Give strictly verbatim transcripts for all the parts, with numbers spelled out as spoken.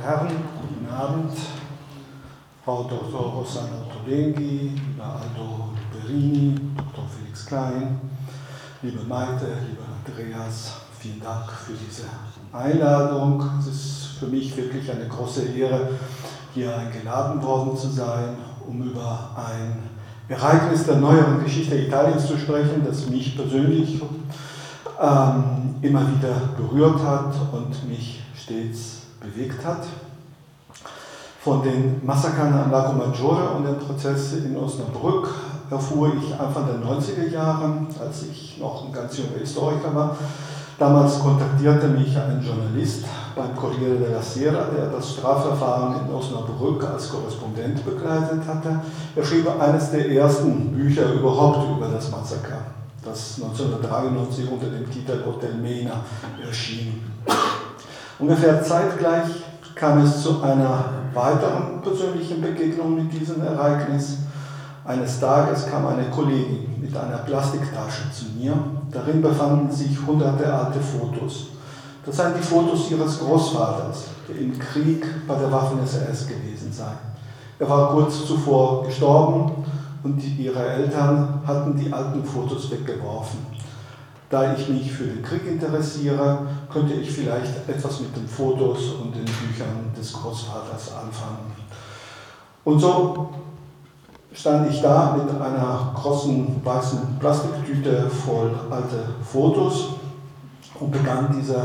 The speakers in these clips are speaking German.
Herren, guten Abend. Frau Doktor Rossana Tolenghi, lieber Aldo Berini, Doktor Felix Klein, liebe Maite, lieber Andreas, vielen Dank für diese Einladung. Es ist für mich wirklich eine große Ehre, hier eingeladen worden zu sein, um über ein Ereignis der neueren Geschichte Italiens zu sprechen, das mich persönlich ähm, immer wieder berührt hat und mich stets bewegt hat. Von den Massakern am Lago Maggiore und den Prozessen in Osnabrück erfuhr ich Anfang der neunziger Jahre, als ich noch ein ganz junger Historiker war. Damals kontaktierte mich ein Journalist beim Corriere della Sera, der das Strafverfahren in Osnabrück als Korrespondent begleitet hatte. Er schrieb eines der ersten Bücher überhaupt über das Massaker, das neunzehnhundertdreiundneunzig unter dem Titel Hotel Mena erschien. Ungefähr zeitgleich kam es zu einer weiteren persönlichen Begegnung mit diesem Ereignis. Eines Tages kam eine Kollegin mit einer Plastiktasche zu mir. Darin befanden sich hunderte alte Fotos. Das seien die Fotos ihres Großvaters, der im Krieg bei der Waffen-S S gewesen sei. Er war kurz zuvor gestorben und ihre Eltern hatten die alten Fotos weggeworfen. Da ich mich für den Krieg interessiere, könnte ich vielleicht etwas mit den Fotos und den Büchern des Großvaters anfangen. Und so stand ich da mit einer großen weißen Plastiktüte voll alte Fotos und begann diese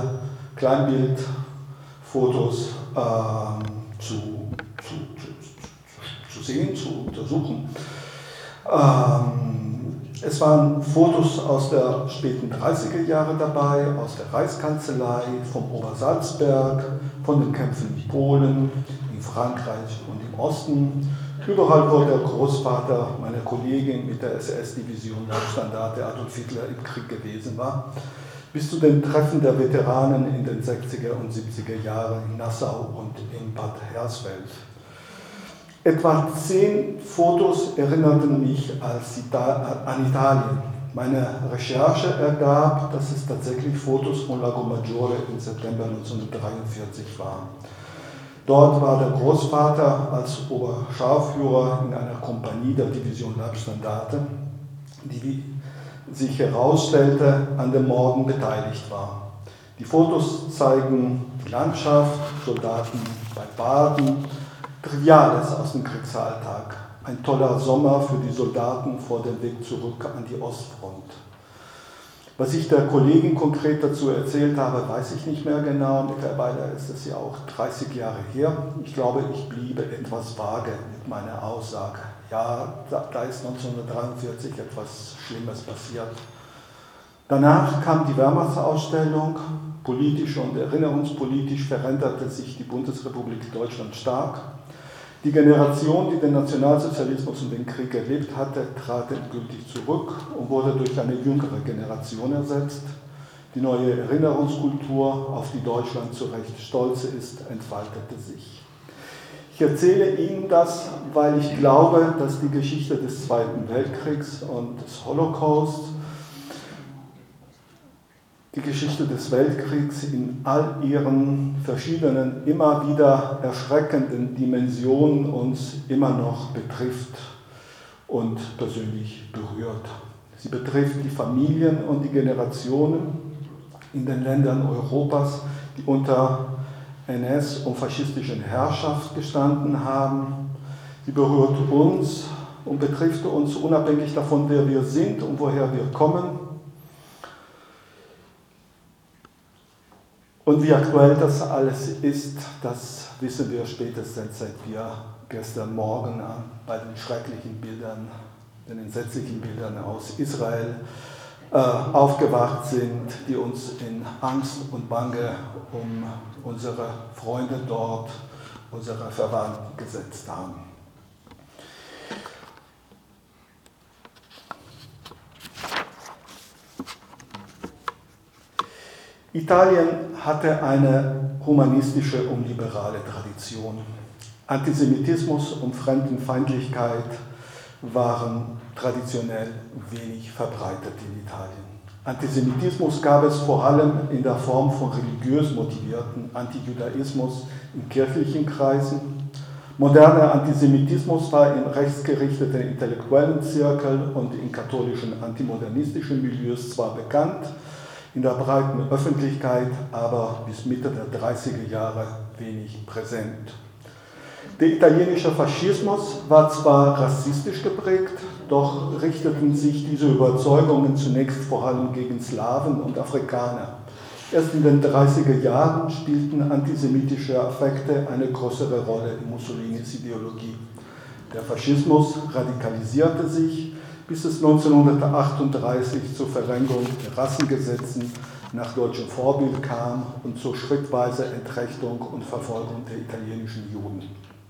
Kleinbildfotos äh, zu, zu, zu, zu sehen, zu untersuchen. Ähm, Es waren Fotos aus der späten dreißiger Jahre dabei, aus der Reichskanzlei, vom Obersalzberg, von den Kämpfen in Polen, in Frankreich und im Osten. Überall, wo der Großvater meiner Kollegin mit der S S-Division Leibstandarte Adolf Hitler im Krieg gewesen war, bis zu den Treffen der Veteranen in den sechziger und siebziger Jahren in Nassau und in Bad Hersfeld. Etwa zehn Fotos erinnerten mich als Ita- an Italien. Meine Recherche ergab, dass es tatsächlich Fotos von Lago Maggiore im September neunzehnhundertdreiundvierzig waren. Dort war der Großvater als Oberscharführer in einer Kompanie der Division Leibstandarte, die, wie sich herausstellte, an den Morden beteiligt war. Die Fotos zeigen die Landschaft, Soldaten bei Baden, Triviales aus dem Kriegsalltag. Ein toller Sommer für die Soldaten vor dem Weg zurück an die Ostfront. Was ich der Kollegin konkret dazu erzählt habe, weiß ich nicht mehr genau. Mittlerweile ist es ja auch dreißig Jahre her. Ich glaube, ich bliebe etwas vage mit meiner Aussage. Ja, da ist neunzehnhundertdreiundvierzig etwas Schlimmes passiert. Danach kam die Wehrmachtsausstellung. Politisch und erinnerungspolitisch veränderte sich die Bundesrepublik Deutschland stark. Die Generation, die den Nationalsozialismus und den Krieg erlebt hatte, trat endgültig zurück und wurde durch eine jüngere Generation ersetzt. Die neue Erinnerungskultur, auf die Deutschland zu Recht stolz ist, entfaltete sich. Ich erzähle Ihnen das, weil ich glaube, dass die Geschichte des Zweiten Weltkriegs und des Holocaust, die Geschichte des Weltkriegs in all ihren verschiedenen, immer wieder erschreckenden Dimensionen uns immer noch betrifft und persönlich berührt. Sie betrifft die Familien und die Generationen in den Ländern Europas, die unter N S- und faschistischen Herrschaft gestanden haben. Sie berührt uns und betrifft uns unabhängig davon, wer wir sind und woher wir kommen. Und wie aktuell das alles ist, das wissen wir spätestens, seit wir gestern Morgen bei den schrecklichen Bildern, den entsetzlichen Bildern aus Israel äh, aufgewacht sind, die uns in Angst und Bange um unsere Freunde dort, unsere Verwandten gesetzt haben. Italien hatte eine humanistische und liberale Tradition. Antisemitismus und Fremdenfeindlichkeit waren traditionell wenig verbreitet in Italien. Antisemitismus gab es vor allem in der Form von religiös motivierten Antijudaismus in kirchlichen Kreisen. Moderner Antisemitismus war in rechtsgerichteten intellektuellen Zirkeln und in katholischen antimodernistischen Milieus zwar bekannt, in der breiten Öffentlichkeit aber bis Mitte der dreißiger Jahre wenig präsent. Der italienische Faschismus war zwar rassistisch geprägt, doch richteten sich diese Überzeugungen zunächst vor allem gegen Slawen und Afrikaner. Erst in den dreißiger Jahren spielten antisemitische Affekte eine größere Rolle in Mussolinis Ideologie. Der Faschismus radikalisierte sich, bis es neunzehnhundertachtunddreißig zur Verrenkung der Rassengesetzen nach deutschem Vorbild kam und zur schrittweisen Entrechtung und Verfolgung der italienischen Juden.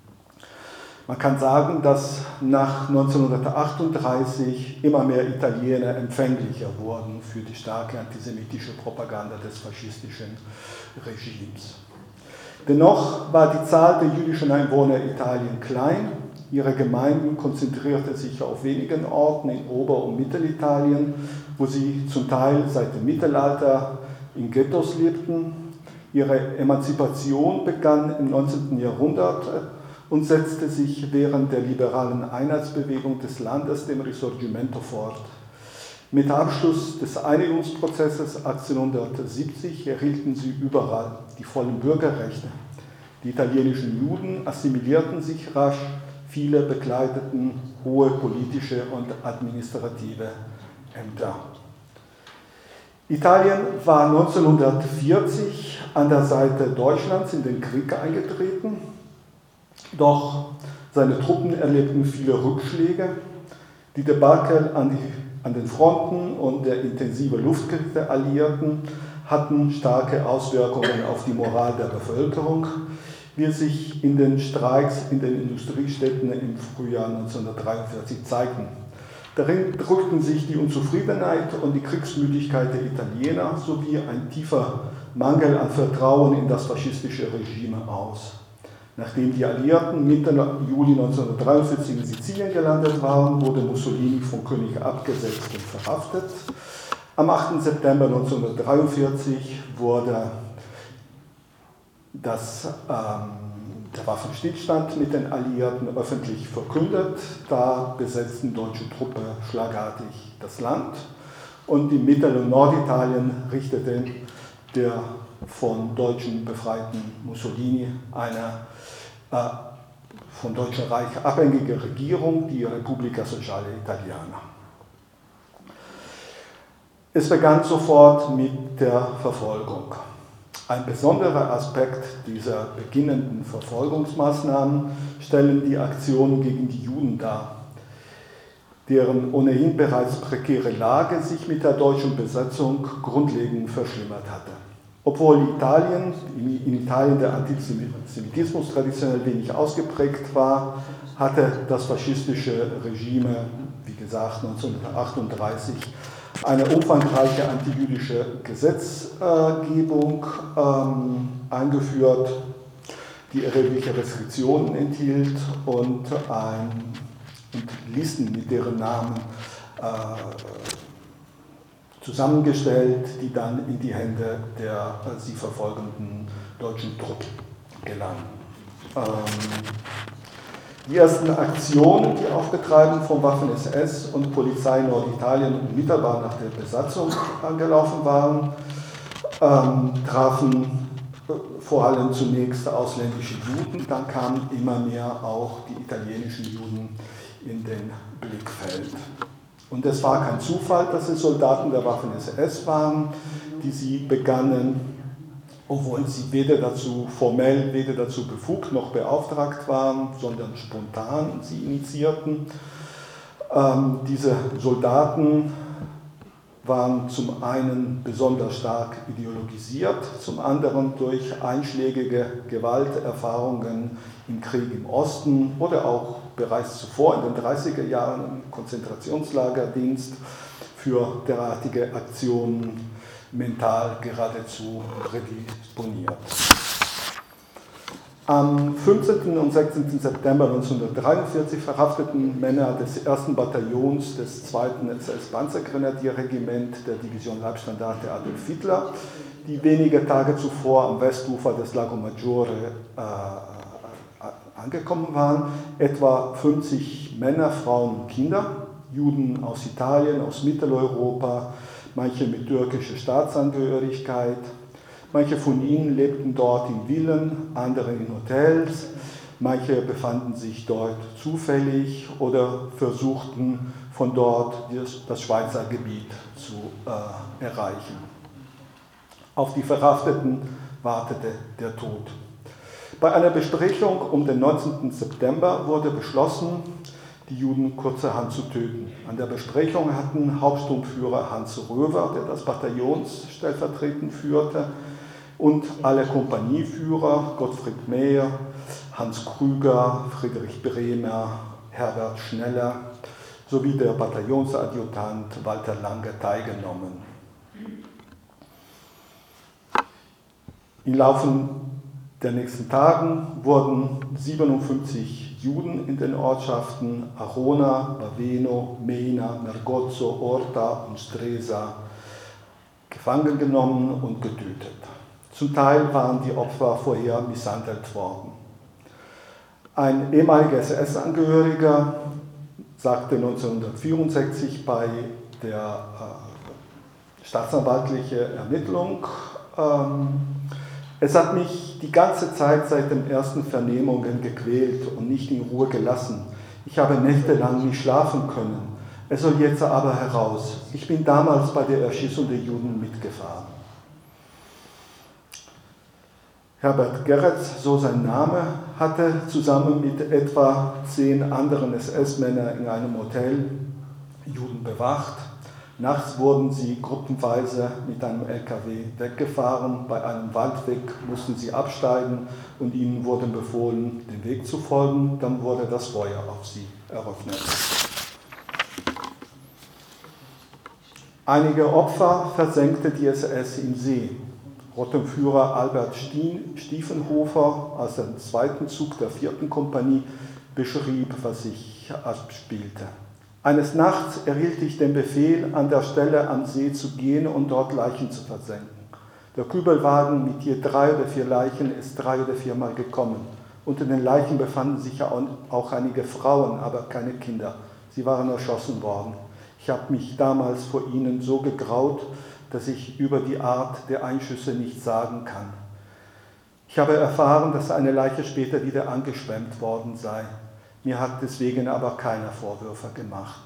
Man kann sagen, dass nach neunzehnhundertachtunddreißig immer mehr Italiener empfänglicher wurden für die starke antisemitische Propaganda des faschistischen Regimes. Dennoch war die Zahl der jüdischen Einwohner in Italien klein. Ihre Gemeinden konzentrierte sich auf wenigen Orten in Ober- und Mittelitalien, wo sie zum Teil seit dem Mittelalter in Ghettos lebten. Ihre Emanzipation begann im neunzehnten Jahrhundert und setzte sich während der liberalen Einheitsbewegung des Landes, dem Risorgimento, fort. Mit Abschluss des Einigungsprozesses achtzehnhundertsiebzig erhielten sie überall die vollen Bürgerrechte. Die italienischen Juden assimilierten sich rasch, viele bekleideten hohe politische und administrative Ämter. Italien war neunzehnhundertvierzig an der Seite Deutschlands in den Krieg eingetreten. Doch seine Truppen erlebten viele Rückschläge. Die Debakel an, die, an den Fronten und der intensive Luftkrieg der Alliierten hatten starke Auswirkungen auf die Moral der Bevölkerung, wie es sich in den Streiks in den Industriestädten im Frühjahr neunzehnhundertdreiundvierzig zeigten. Darin drückten sich die Unzufriedenheit und die Kriegsmüdigkeit der Italiener sowie ein tiefer Mangel an Vertrauen in das faschistische Regime aus. Nachdem die Alliierten Mitte Juli neunzehnhundertdreiundvierzig in Sizilien gelandet waren, wurde Mussolini vom König abgesetzt und verhaftet. Am achten September neunzehnhundertdreiundvierzig wurde das, ähm, der Waffenstillstand mit den Alliierten öffentlich verkündet. Da besetzten deutsche Truppen schlagartig das Land und in Mittel- und Norditalien richtete der von Deutschen befreiten Mussolini eine äh, vom Deutschen Reich abhängige Regierung, die Repubblica Sociale Italiana. Es begann sofort mit der Verfolgung. Ein besonderer Aspekt dieser beginnenden Verfolgungsmaßnahmen stellen die Aktionen gegen die Juden dar, deren ohnehin bereits prekäre Lage sich mit der deutschen Besetzung grundlegend verschlimmert hatte. Obwohl Italien, in Italien der Antisemitismus traditionell wenig ausgeprägt war, hatte das faschistische Regime, wie gesagt, neunzehnhundertachtunddreißig eine umfangreiche antijüdische Gesetzgebung ähm, eingeführt, die erhebliche Restriktionen enthielt und, ein, und Listen mit deren Namen äh, zusammengestellt, die dann in die Hände der äh, sie verfolgenden deutschen Truppen gelangen. Ähm, die ersten Aktionen, die auf Betreiben von Waffen-S S und Polizei Norditalien unmittelbar nach der Besatzung angelaufen waren, ähm, trafen äh, vor allem zunächst ausländische Juden, dann kamen immer mehr auch die italienischen Juden in den Blickfeld. Und es war kein Zufall, dass es Soldaten der Waffen-S S waren, die sie begannen, obwohl sie weder dazu formell, weder dazu befugt noch beauftragt waren, sondern spontan sie initiierten. Ähm, diese Soldaten waren zum einen besonders stark ideologisiert, zum anderen durch einschlägige Gewalterfahrungen im Krieg im Osten oder auch bereits zuvor in den dreißiger Jahren im Konzentrationslagerdienst für derartige Aktionen mental geradezu prädisponiert. Am fünfzehnten und sechzehnten September neunzehnhundertdreiundvierzig verhafteten Männer des ersten Bataillons des zweiten S S-Panzergrenadierregiment der Division Leibstandarte Adolf Hitler, die wenige Tage zuvor am Westufer des Lago Maggiore äh, angekommen waren, etwa fünfzig Männer, Frauen und Kinder, Juden aus Italien, aus Mitteleuropa, manche mit türkischer Staatsangehörigkeit. Manche von ihnen lebten dort in Villen, andere in Hotels, manche befanden sich dort zufällig oder versuchten von dort das Schweizer Gebiet zu äh, erreichen. Auf die Verhafteten wartete der Tod. Bei einer Besprechung um den neunzehnten September wurde beschlossen, die Juden kurzerhand zu töten. An der Besprechung hatten Hauptsturmführer Hans Röver, der das Bataillon stellvertretend führte, und alle Kompanieführer Gottfried Meyer, Hans Krüger, Friedrich Bremer, Herbert Schneller sowie der Bataillonsadjutant Walter Lange teilgenommen. Im Laufe der nächsten Tagen wurden siebenundfünfzig Juden in den Ortschaften Arona, Baveno, Mena, Mergozzo, Orta und Stresa gefangen genommen und getötet. Zum Teil waren die Opfer vorher misshandelt worden. Ein ehemaliger S S-Angehöriger sagte neunzehnhundertvierundsechzig bei der äh, staatsanwaltlichen Ermittlung, ähm, es hat mich die ganze Zeit seit den ersten Vernehmungen gequält und nicht in Ruhe gelassen. Ich habe nächtelang nicht schlafen können. Es soll jetzt aber heraus. Ich bin damals bei der Erschießung der Juden mitgefahren. Herbert Geretz, so sein Name, hatte zusammen mit etwa zehn anderen S S-Männern in einem Hotel Juden bewacht. Nachts wurden sie gruppenweise mit einem L K W weggefahren. Bei einem Waldweg mussten sie absteigen und ihnen wurde befohlen, den Weg zu folgen. Dann wurde das Feuer auf sie eröffnet. Einige Opfer versenkte die S S im See. Rottenführer Albert Stiefenhofer aus dem zweiten Zug der vierten Kompanie beschrieb, was sich abspielte. Eines Nachts erhielt ich den Befehl, an der Stelle am See zu gehen und dort Leichen zu versenken. Der Kübelwagen mit je drei oder vier Leichen ist drei oder viermal gekommen. Unter den Leichen befanden sich auch einige Frauen, aber keine Kinder. Sie waren erschossen worden. Ich habe mich damals vor ihnen so gegraut, dass ich über die Art der Einschüsse nichts sagen kann. Ich habe erfahren, dass eine Leiche später wieder angeschwemmt worden sei. Mir hat deswegen aber keiner Vorwürfe gemacht.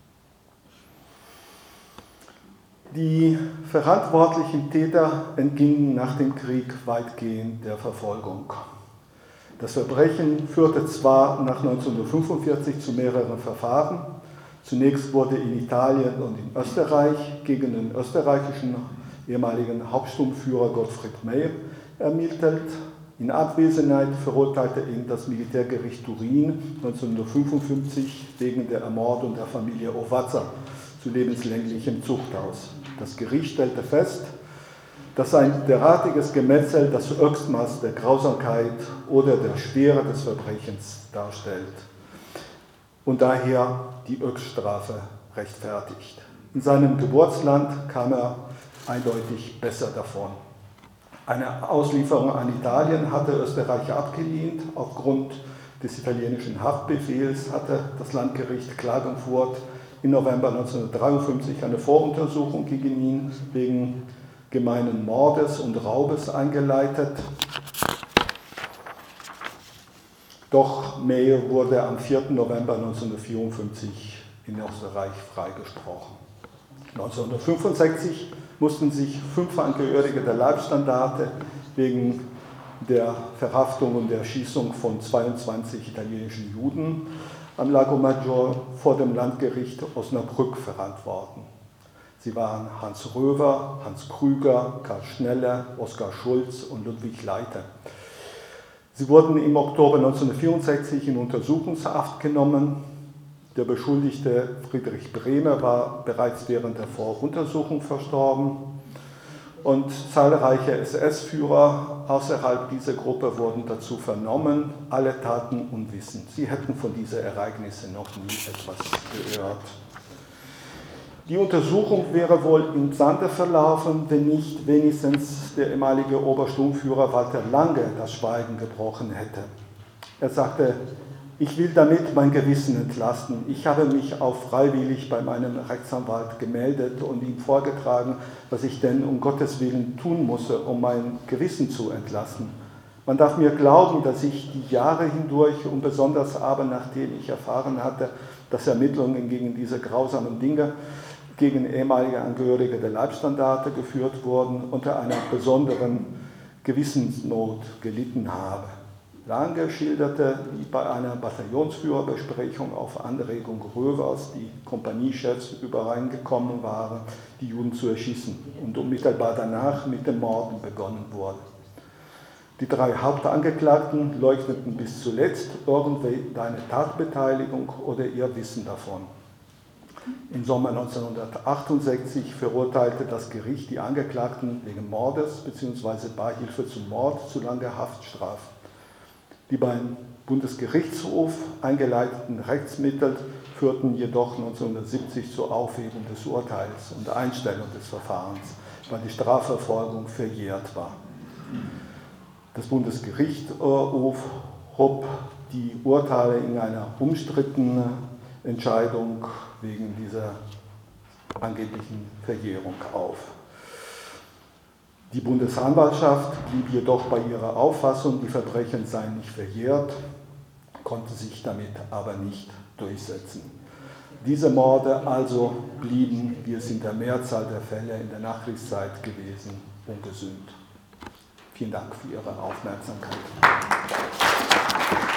Die verantwortlichen Täter entgingen nach dem Krieg weitgehend der Verfolgung. Das Verbrechen führte zwar nach neunzehnhundertfünfundvierzig zu mehreren Verfahren. Zunächst wurde in Italien und in Österreich gegen den österreichischen ehemaligen Hauptsturmführer Gottfried Meyer ermittelt. In Abwesenheit verurteilte ihn das Militärgericht Turin neunzehnhundertfünfundfünfzig wegen der Ermordung der Familie Ovazza zu lebenslänglichem Zuchthaus. Das Gericht stellte fest, dass ein derartiges Gemetzel das Höchstmaß der Grausamkeit oder der Schwere des Verbrechens darstellt und daher die Höchststrafe rechtfertigt. In seinem Geburtsland kam er eindeutig besser davon. Eine Auslieferung an Italien hatte Österreich abgelehnt. Aufgrund des italienischen Haftbefehls hatte das Landgericht Klagenfurt im November neunzehnhundertdreiundfünfzig eine Voruntersuchung gegen ihn wegen gemeinen Mordes und Raubes eingeleitet. Doch Meyer wurde am vierten November neunzehnhundertvierundfünfzig in Österreich freigesprochen. neunzehnhundertfünfundsechzig mussten sich fünf Angehörige der Leibstandarte wegen der Verhaftung und der Erschießung von zweiundzwanzig italienischen Juden am Lago Maggiore vor dem Landgericht Osnabrück verantworten. Sie waren Hans Röver, Hans Krüger, Karl Schneller, Oskar Schulz und Ludwig Leiter. Sie wurden im Oktober neunzehnhundertvierundsechzig in Untersuchungshaft genommen. Der Beschuldigte Friedrich Bremer war bereits während der Voruntersuchung verstorben und zahlreiche S S-Führer außerhalb dieser Gruppe wurden dazu vernommen, alle taten unwissend. Sie hätten von diesen Ereignissen noch nie etwas gehört. Die Untersuchung wäre wohl im Sande verlaufen, wenn nicht wenigstens der ehemalige Obersturmführer Walter Lange das Schweigen gebrochen hätte. Er sagte: Ich will damit mein Gewissen entlasten. Ich habe mich auch freiwillig bei meinem Rechtsanwalt gemeldet und ihm vorgetragen, was ich denn um Gottes Willen tun müsse, um mein Gewissen zu entlasten. Man darf mir glauben, dass ich die Jahre hindurch und besonders aber nachdem ich erfahren hatte, dass Ermittlungen gegen diese grausamen Dinge gegen ehemalige Angehörige der Leibstandarte geführt wurden, unter einer besonderen Gewissensnot gelitten habe. Lange schilderte, wie bei einer Bataillonsführerbesprechung auf Anregung Rövers die Kompaniechefs übereingekommen waren, die Juden zu erschießen und unmittelbar danach mit dem Morden begonnen wurde. Die drei Hauptangeklagten leugneten bis zuletzt irgendeine Tatbeteiligung oder ihr Wissen davon. Im Sommer neunzehnhundertachtundsechzig verurteilte das Gericht die Angeklagten wegen Mordes bzw. Beihilfe zum Mord zu langer Haftstrafe. Die beim Bundesgerichtshof eingeleiteten Rechtsmittel führten jedoch neunzehnhundertsiebzig zur Aufhebung des Urteils und Einstellung des Verfahrens, weil die Strafverfolgung verjährt war. Das Bundesgerichtshof hob die Urteile in einer umstrittenen Entscheidung wegen dieser angeblichen Verjährung auf. Die Bundesanwaltschaft blieb jedoch bei ihrer Auffassung, die Verbrechen seien nicht verjährt, konnte sich damit aber nicht durchsetzen. Diese Morde also blieben, wie es in der Mehrzahl der Fälle in der Nachkriegszeit gewesen, ungesühnt. Vielen Dank für Ihre Aufmerksamkeit.